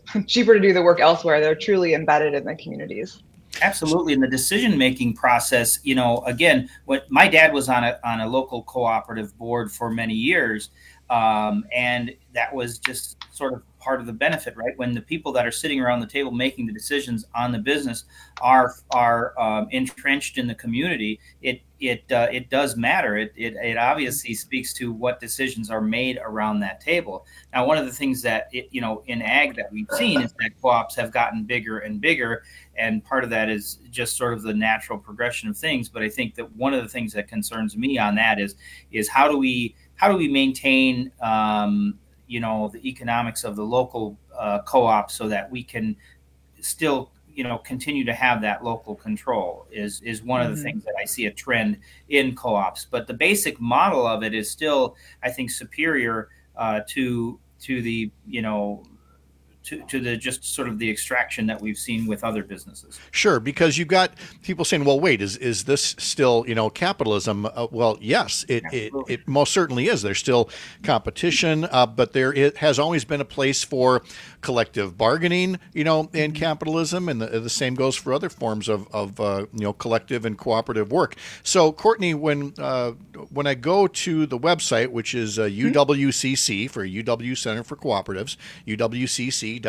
cheaper to do the work elsewhere. They're truly embedded in the communities. Absolutely. In the decision-making process, again, my dad was on a local cooperative board for many years. And that was just sort of part of the benefit, right? When the people that are sitting around the table making the decisions on the business are entrenched in the community, it does matter. It obviously speaks to what decisions are made around that table. Now, one of the things that in ag that we've seen is that co-ops have gotten bigger and bigger, and part of that is just sort of the natural progression of things. But I think that one of the things that concerns me on that is how do we maintain the economics of the local co-op so that we can still continue to have that local control is one of the things that I see a trend in co-ops. But the basic model of it is still, I think, superior to the to the just sort of the extraction that we've seen with other businesses. Sure, because you've got people saying, well, wait, is this still, capitalism? Well, yes, it most certainly is. There's still competition, but it has always been a place for collective bargaining, in capitalism, and the same goes for other forms of collective and cooperative work. So, Courtney, when I go to the website, which is UWCC for UW Center for Cooperatives, UWCC.wisc.edu.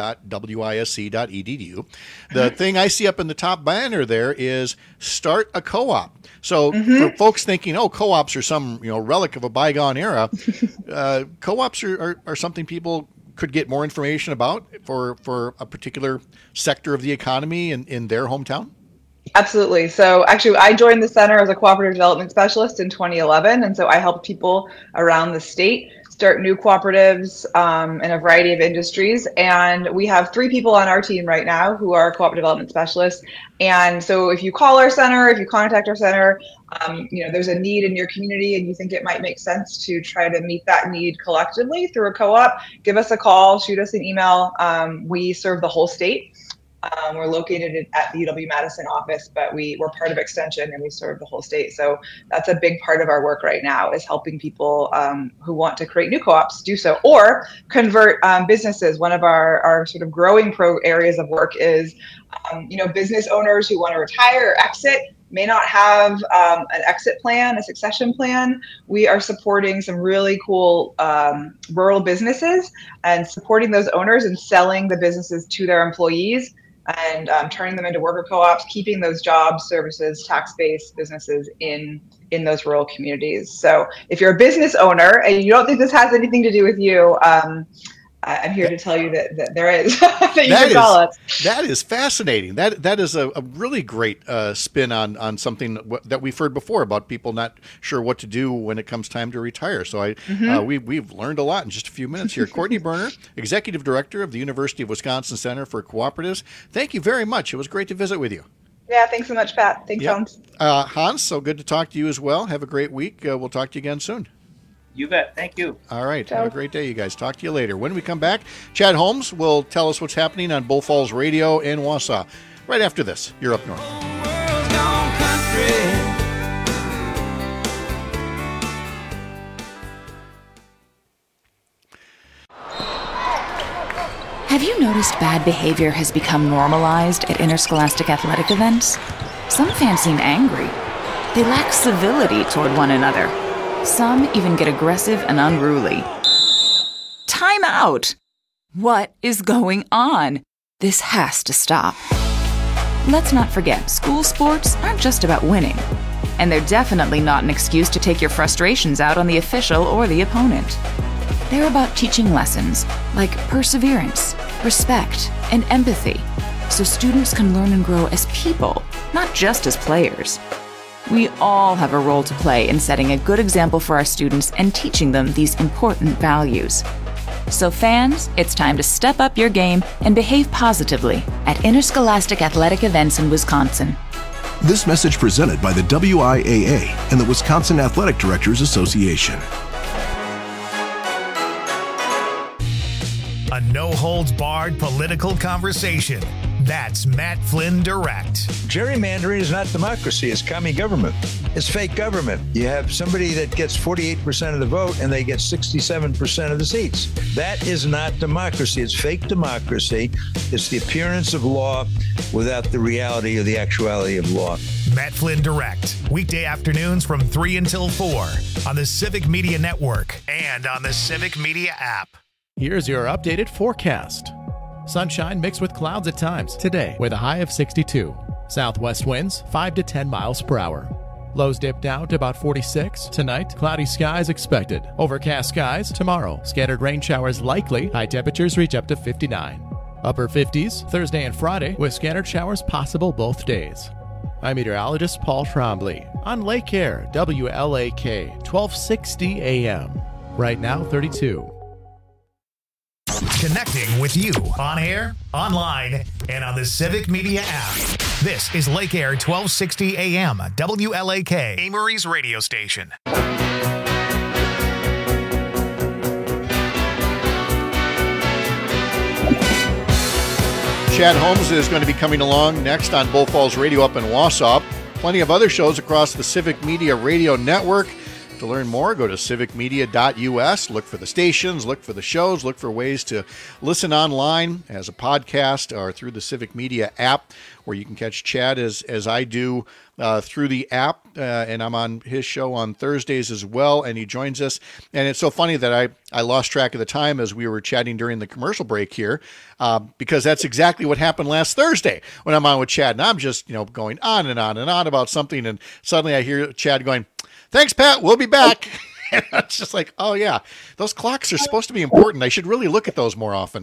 The thing I see up in the top banner there is start a co-op. So for folks thinking, co-ops are some relic of a bygone era, co-ops are something people could get more information about for a particular sector of the economy in their hometown. Absolutely. So actually, I joined the center as a cooperative development specialist in 2011. And so I helped people around the state start new cooperatives in a variety of industries. And we have 3 people on our team right now who are cooperative development specialists. And so if you call our center, if you contact our center, there's a need in your community and you think it might make sense to try to meet that need collectively through a co-op, give us a call, shoot us an email. We serve the whole state. We're located at the UW-Madison office, but we're part of Extension and we serve the whole state. So that's a big part of our work right now, is helping people who want to create new co-ops do so, or convert businesses. One of our sort of growing areas of work is, business owners who want to retire or exit may not have an exit plan, a succession plan. We are supporting some really cool rural businesses and supporting those owners and selling the businesses to their employees and turning them into worker co-ops, keeping those jobs, services, tax-based businesses in those rural communities. So if you're a business owner and you don't think this has anything to do with you, I'm here to tell you that there is. that you can call us. That is fascinating. That is a really great spin on something that we've heard before about people not sure what to do when it comes time to retire. So we've learned a lot in just a few minutes here. Courtney Berner, Executive Director of the University of Wisconsin Center for Cooperatives. Thank you very much. It was great to visit with you. Yeah, thanks so much, Pat. Thanks, Hans. Hans, so good to talk to you as well. Have a great week. We'll talk to you again soon. You bet. Thank you. All right. Ciao. Have a great day, you guys. Talk to you later. When we come back, Chad Holmes will tell us what's happening on Bull Falls Radio in Wausau. Right after this, you're up north. Have you noticed bad behavior has become normalized at interscholastic athletic events? Some fans seem angry. They lack civility toward one another. Some even get aggressive and unruly. Time out! What is going on? This has to stop. Let's not forget, school sports aren't just about winning. And they're definitely not an excuse to take your frustrations out on the official or the opponent. They're about teaching lessons like perseverance, respect, and empathy, so students can learn and grow as people, not just as players. We all have a role to play in setting a good example for our students and teaching them these important values. So fans, it's time to step up your game and behave positively at interscholastic athletic events in Wisconsin. This message presented by the WIAA and the Wisconsin Athletic Directors Association. A no-holds-barred political conversation. That's Matt Flynn Direct. Gerrymandering is not democracy. It's commie government. It's fake government. You have somebody that gets 48% of the vote and they get 67% of the seats. That is not democracy. It's fake democracy. It's the appearance of law without the reality or the actuality of law. Matt Flynn Direct. Weekday afternoons from 3 until 4 on the Civic Media Network and on the Civic Media app. Here's your updated forecast. Sunshine mixed with clouds at times today with a high of 62. Southwest winds 5 to 10 miles per hour. Lows dip down to about 46. Tonight, cloudy skies expected. Overcast skies tomorrow. Scattered rain showers likely. High temperatures reach up to 59. Upper 50s Thursday and Friday with scattered showers possible both days. I'm meteorologist Paul Trombley on Lake Air, WLAK, 1260 AM. Right now, 32. Connecting with you on air, online, and on the Civic Media app. This is Lake Air 1260 AM, WLAK, Amory's radio station. Chad Holmes is going to be coming along next on Bull Falls Radio up in Wausau. Plenty of other shows across the Civic Media Radio Network. To learn more, go to civicmedia.us. Look for the stations, look for the shows, look for ways to listen online as a podcast or through the Civic Media app, where you can catch Chad as I do through the app. And I'm on his show on Thursdays as well, and he joins us. And it's so funny that I lost track of the time as we were chatting during the commercial break here, because that's exactly what happened last Thursday when I'm on with Chad. And I'm just going on and on and on about something, and suddenly I hear Chad going, "Thanks, Pat. We'll be back." And it's just like, oh, yeah, those clocks are supposed to be important. I should really look at those more often.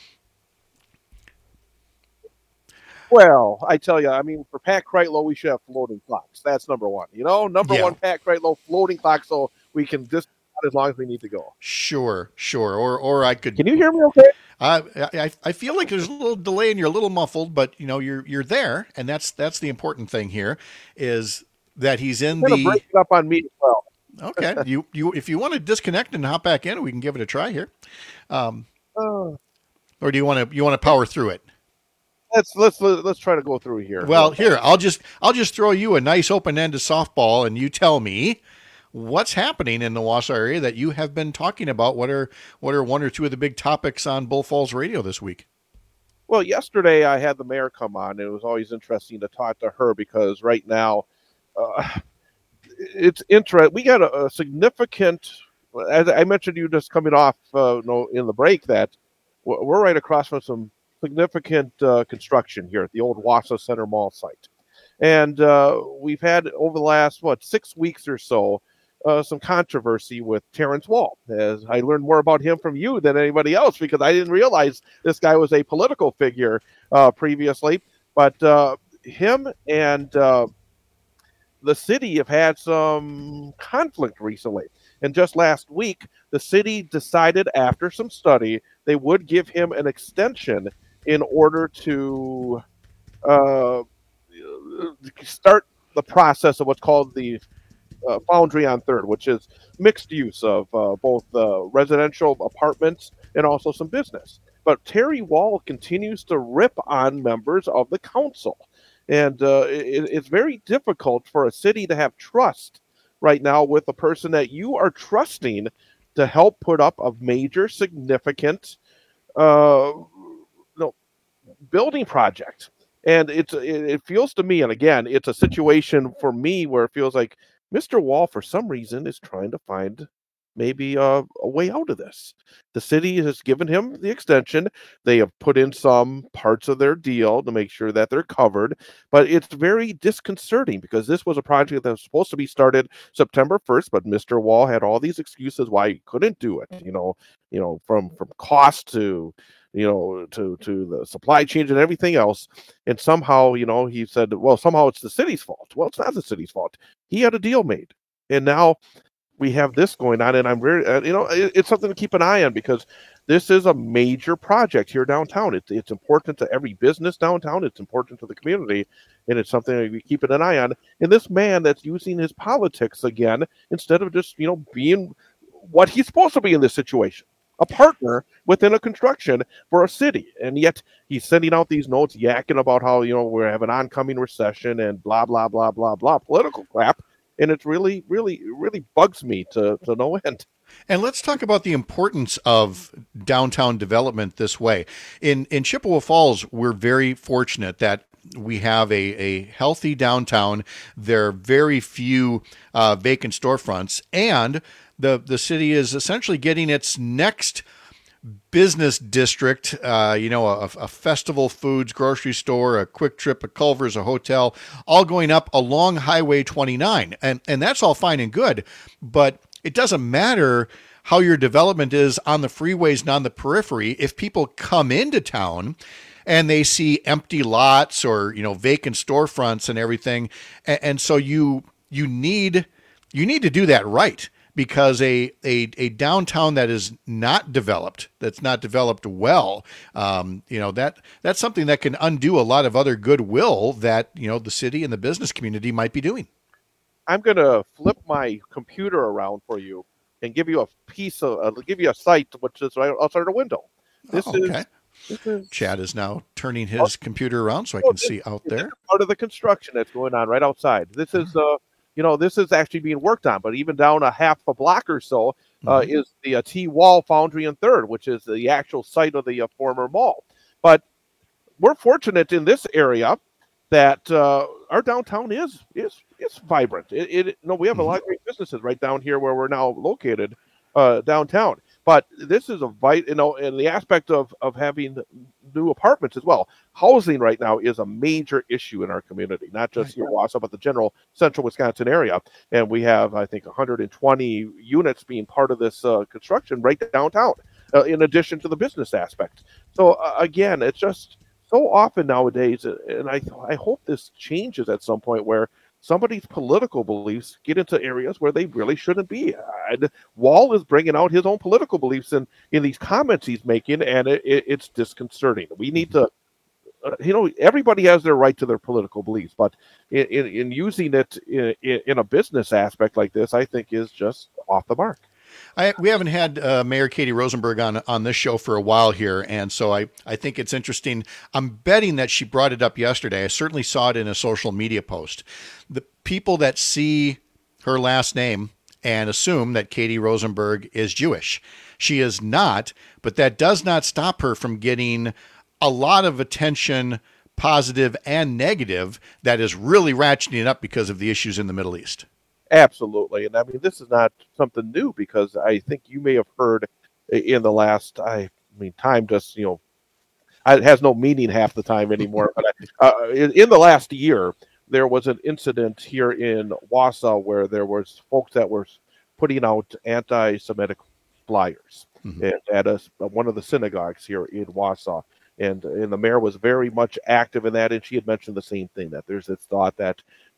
Well, I tell you, I mean, for Pat Kreitlow, we should have floating clocks. That's number one. Number one, Pat Kreitlow, floating clock, so we can just as long as we need to go. Sure. Or I could. Can you hear me okay? I feel like there's a little delay and you're a little muffled, but you're there, and that's the important thing here is that he's in the. Break it up on me as well. Okay, you if you want to disconnect and hop back in, we can give it a try here. Or do you want to power through it? Let's try to go through here. Well, here I'll just throw you a nice open-ended softball, and you tell me what's happening in the Wausau area that you have been talking about. What are one or two of the big topics on Bull Falls Radio this week? Well, yesterday I had the mayor come on, and it was always interesting to talk to her because right now. It's interesting. We got a significant, as I mentioned, you just coming off in the break, that we're right across from some significant construction here at the old Wausau Center Mall site. And we've had over the last, 6 weeks or so, some controversy with Terrence Wall. As I learned more about him from you than anybody else, because I didn't realize this guy was a political figure previously. But him and the city have had some conflict recently. And just last week, the city decided after some study, they would give him an extension in order to start the process of what's called the Foundry on Third, which is mixed use of both residential apartments and also some business. But Terry Wall continues to rip on members of the council. And it's very difficult for a city to have trust right now with a person that you are trusting to help put up a major, significant building project. And it feels to me, and again, it's a situation for me where it feels like Mr. Wall, for some reason, is trying to find maybe a way out of this. The city has given him the extension. They have put in some parts of their deal to make sure that they're covered, but it's very disconcerting because this was a project that was supposed to be started September 1st, but Mr. Wall had all these excuses why he couldn't do it, from cost to the supply chain and everything else. And somehow, he said, well, somehow it's the city's fault. Well, it's not the city's fault. He had a deal made. And now we have this going on, and I'm very, it's something to keep an eye on because this is a major project here downtown. It's important to every business downtown. It's important to the community, and it's something that we keep an eye on. And this man that's using his politics again, instead of just, being what he's supposed to be in this situation. a partner within a construction for a city. And yet he's sending out these notes yakking about how, we have an oncoming recession and blah, blah, blah, blah, blah, political crap. And it's really, really, really bugs me to no end. And let's talk about the importance of downtown development this way. In Chippewa Falls, we're very fortunate that we have a healthy downtown. There are very few vacant storefronts, and the city is essentially getting its next business district, a Festival Foods grocery store, a Quick Trip, a Culver's, a hotel, all going up along Highway 29. And that's all fine and good, but it doesn't matter how your development is on the freeways and on the periphery. If people come into town and they see empty lots or, vacant storefronts and everything, and so you need to do that right. Because a downtown that is not developed, that's not developed well, that's something that can undo a lot of other goodwill that, the city and the business community might be doing. I'm going to flip my computer around for you and give you a site which is right outside the window. Okay. Chad is now turning his computer around so I can see out there. Part of the construction that's going on right outside. This is this is actually being worked on, but even down a half a block or so is the T-Wall Foundry and Third, which is the actual site of the former mall. But we're fortunate in this area that our downtown is vibrant. We have a lot of great businesses right down here where we're now located downtown. But this is in the aspect of having new apartments as well. Housing right now is a major issue in our community, not just here in Wausau, but the general central Wisconsin area. And we have, I think, 120 units being part of this construction right downtown, in addition to the business aspect. So again, it's just so often nowadays, and I hope this changes at some point where somebody's political beliefs get into areas where they really shouldn't be. Wall is bringing out his own political beliefs in these comments he's making, and it's disconcerting. We need to, everybody has their right to their political beliefs, but in using it in a business aspect like this, I think is just off the mark. We haven't had Mayor Katie Rosenberg on this show for a while here, and so I think it's interesting. I'm betting that she brought it up yesterday. I certainly saw it in a social media post. The people that see her last name and assume that Katie Rosenberg is Jewish. She is not, but that does not stop her from getting a lot of attention, positive and negative, that is really ratcheting up because of the issues in the Middle East. Absolutely. And I mean, this is not something new, because I think you may have heard in the last, time just, it has no meaning half the time anymore. But in the last year, there was an incident here in Wausau where there was folks that were putting out anti-Semitic flyers at one of the synagogues here in Wausau. And the mayor was very much active in that, and she had mentioned the same thing, that there's this thought that,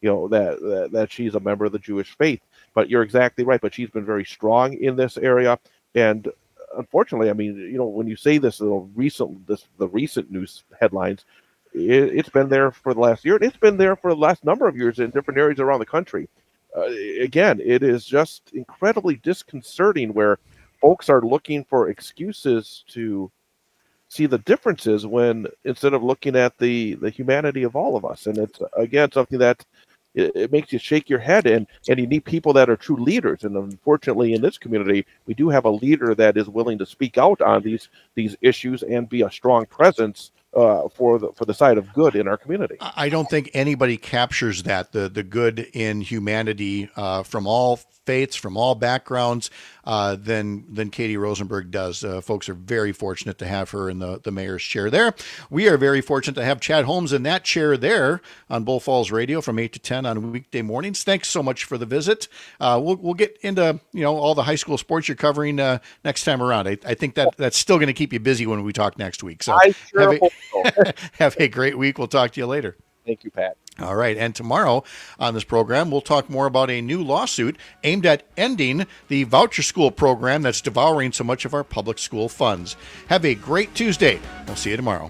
that she's a member of the Jewish faith. But you're exactly right. But she's been very strong in this area, and unfortunately, I mean, when you say this, the recent news headlines, it's been there for the last year. It's been there for the last number of years in different areas around the country. Again, it is just incredibly disconcerting where folks are looking for excuses to see the differences when instead of looking at the humanity of all of us. And it's, again, something that it makes you shake your head, and you need people that are true leaders. And unfortunately, in this community, we do have a leader that is willing to speak out on these issues and be a strong presence for the side of good in our community. I don't think anybody captures that, the good in humanity from all faiths, from all backgrounds, than Katie Rosenberg does. Folks are very fortunate to have her in the mayor's chair there. We are very fortunate to have Chad Holmes in that chair there on Bull Falls Radio from 8 to 10 on weekday mornings. Thanks so much for the visit. We'll get into all the high school sports you're covering next time around. I think that's still going to keep you busy when we talk next week. So I sure hope so. Have a great week. We'll talk to you later. Thank you, Pat. All right. And tomorrow on this program, we'll talk more about a new lawsuit aimed at ending the voucher school program that's devouring so much of our public school funds. Have a great Tuesday. We'll see you tomorrow.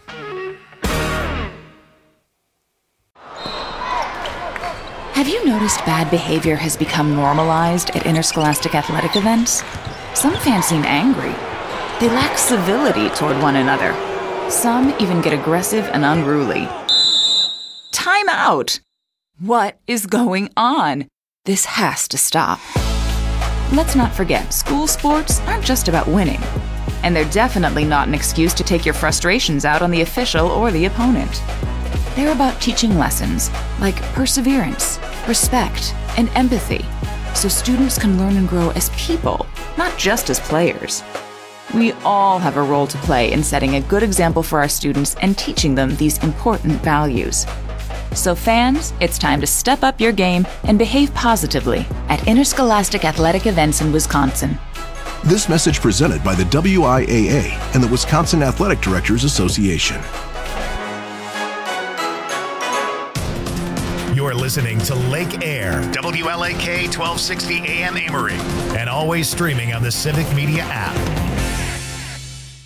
Have you noticed bad behavior has become normalized at interscholastic athletic events? Some fans seem angry. They lack civility toward one another. Some even get aggressive and unruly. Time out! What is going on? This has to stop. Let's not forget, school sports aren't just about winning. And they're definitely not an excuse to take your frustrations out on the official or the opponent. They're about teaching lessons like perseverance, respect, and empathy, so students can learn and grow as people, not just as players. We all have a role to play in setting a good example for our students and teaching them these important values. So fans, it's time to step up your game and behave positively at interscholastic athletic events in Wisconsin. This message presented by the WIAA and the Wisconsin Athletic Directors Association. You're listening to Lake Air, WLAK 1260 AM Amory, and always streaming on the Civic Media app.